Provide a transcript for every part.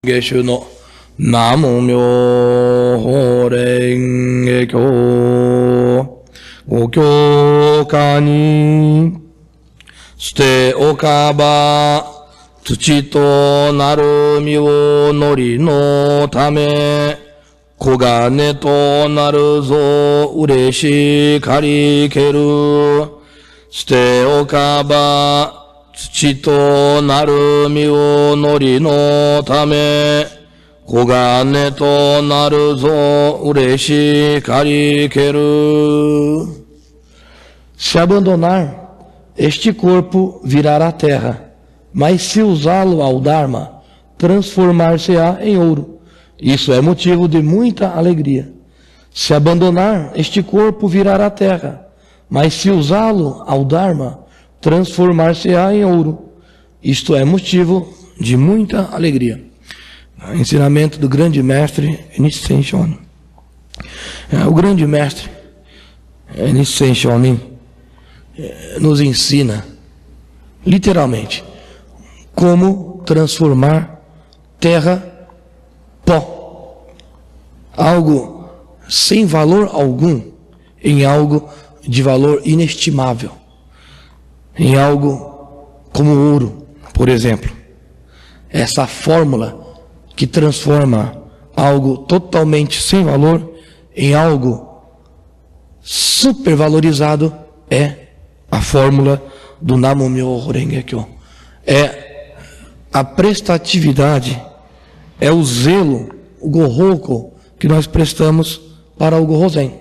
Geshu no Namo Myoho Renge Kyo Gokyo ni Sute okaba Tsuchi to naru mi wo nori no tame Kogane to naru zo ureshi karikeru Sute okaba Tsuchi to naru mi wo nori no tame Kogane to naru zo ureshi karikeru. Se abandonar, este corpo virará terra, mas se usá-lo ao Dharma, transformar-se-á em ouro. Isso é motivo de muita alegria. Se abandonar, este corpo virará terra, mas se usá-lo ao Dharma, transformar-se-á em ouro. Isto é motivo de muita alegria. Ensinamento do grande mestre Nichiren Shonin. O grande mestre Nichiren Shonin nos ensina, literalmente, como transformar terra, pó, algo sem valor algum, em algo de valor inestimável, em algo como ouro, por exemplo. Essa fórmula que transforma algo totalmente sem valor em algo supervalorizado é a fórmula do Namo Myoho Renge Kyo. É a prestatividade, é o zelo, o Gohoku que nós prestamos para o Gohozen.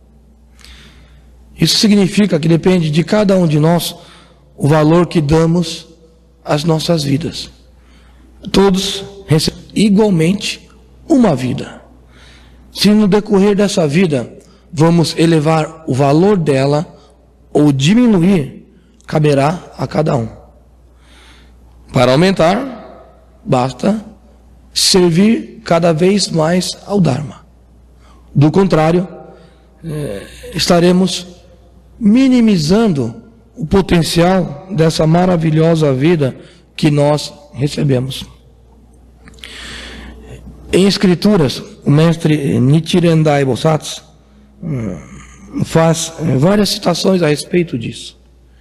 Isso significa que depende de cada um de nós o valor que damos às nossas vidas. Todos recebem igualmente uma vida. Se no decorrer dessa vida vamos elevar o valor dela ou diminuir, caberá a cada um. Para aumentar, basta servir cada vez mais ao Dharma. Do contrário, estaremos minimizando o potencial dessa maravilhosa vida que nós recebemos. Em escrituras, o mestre Nichiren Dai Bosatsu faz várias citações a respeito disso.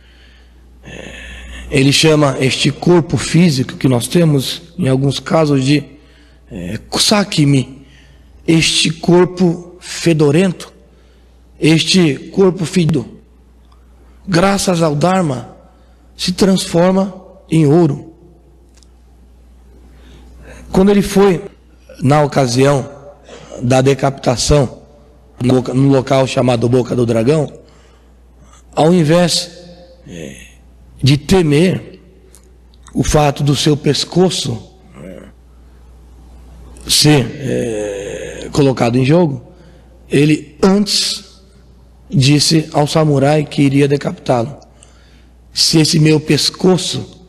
Ele chama este corpo físico que nós temos, em alguns casos, de kusakimi, este corpo fedorento, este corpo fedido, graças ao Dharma, se transforma em ouro. Quando ele foi, na ocasião da decapitação, no local chamado Boca do Dragão, ao invés de temer o fato do seu pescoço ser colocado em jogo, ele antes disse ao samurai que iria decapitá-lo: se esse meu pescoço,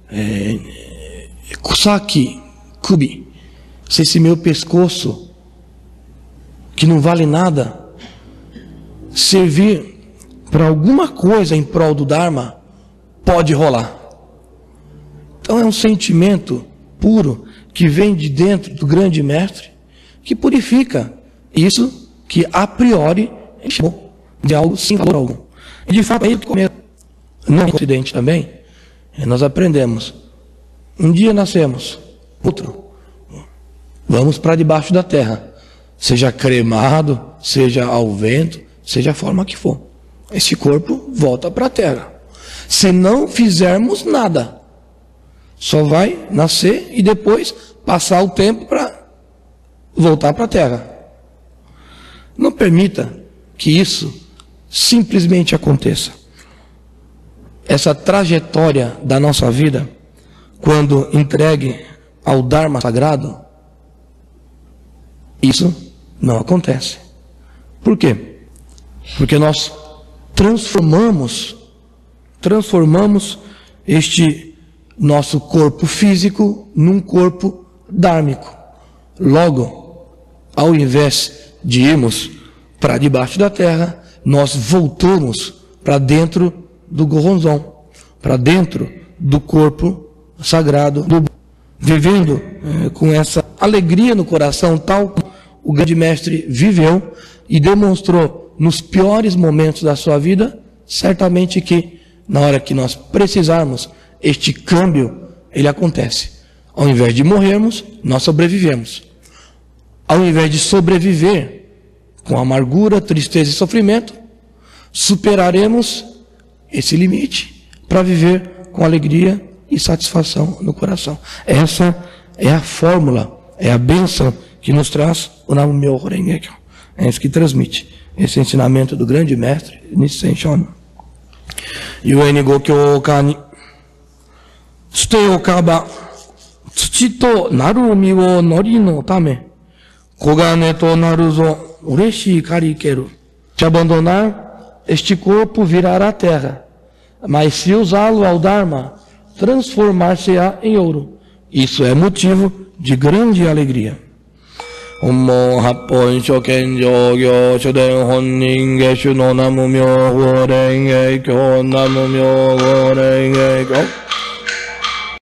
kusaki kubi, se esse meu pescoço, que não vale nada, servir para alguma coisa em prol do Dharma, pode rolar. Então é um sentimento puro que vem de dentro do grande mestre, que purifica isso que a priori ele chamou de algo sem valor algum. E de fato é isso que começa. No Ocidente também, nós aprendemos: um dia nascemos, outro vamos para debaixo da terra, seja cremado, seja ao vento, seja a forma que for. Esse corpo volta para a terra. Se não fizermos nada, só vai nascer e depois passar o tempo para voltar para a terra. Não permita que isso simplesmente aconteça. Essa trajetória da nossa vida, quando entregue ao Dharma sagrado, isso não acontece. Por quê? Porque nós transformamos este nosso corpo físico num corpo dármico. Logo, ao invés de irmos para debaixo da terra, nós voltamos para dentro do Gohonzon, para dentro do corpo sagrado, vivendo com essa alegria no coração, tal como o grande mestre viveu e demonstrou nos piores momentos da sua vida, certamente que na hora que nós precisarmos, este câmbio, ele acontece. Ao invés de morrermos, nós sobrevivemos. Ao invés de sobreviver com amargura, tristeza e sofrimento, superaremos esse limite para viver com alegria e satisfação no coração. Essa é a fórmula, é a bênção que nos traz o Nam-myoho Renge Kyo. É isso que transmite esse ensinamento do grande mestre Nissen Shonin. Yueni Gokyo Kani Tsute Okaba Tsuchi to naru mi wo nori no tame Kogane to naru zo ureshii kari ikeru. Se abandonar, este corpo virará terra, mas se usá-lo ao Dharma, transformar-se-á em ouro. Isso é motivo de grande alegria. Ommo happon shoken jogyo shoden honnin geshu no Nam-myoho Renge Kyo Nam-myoho Renge Kyo.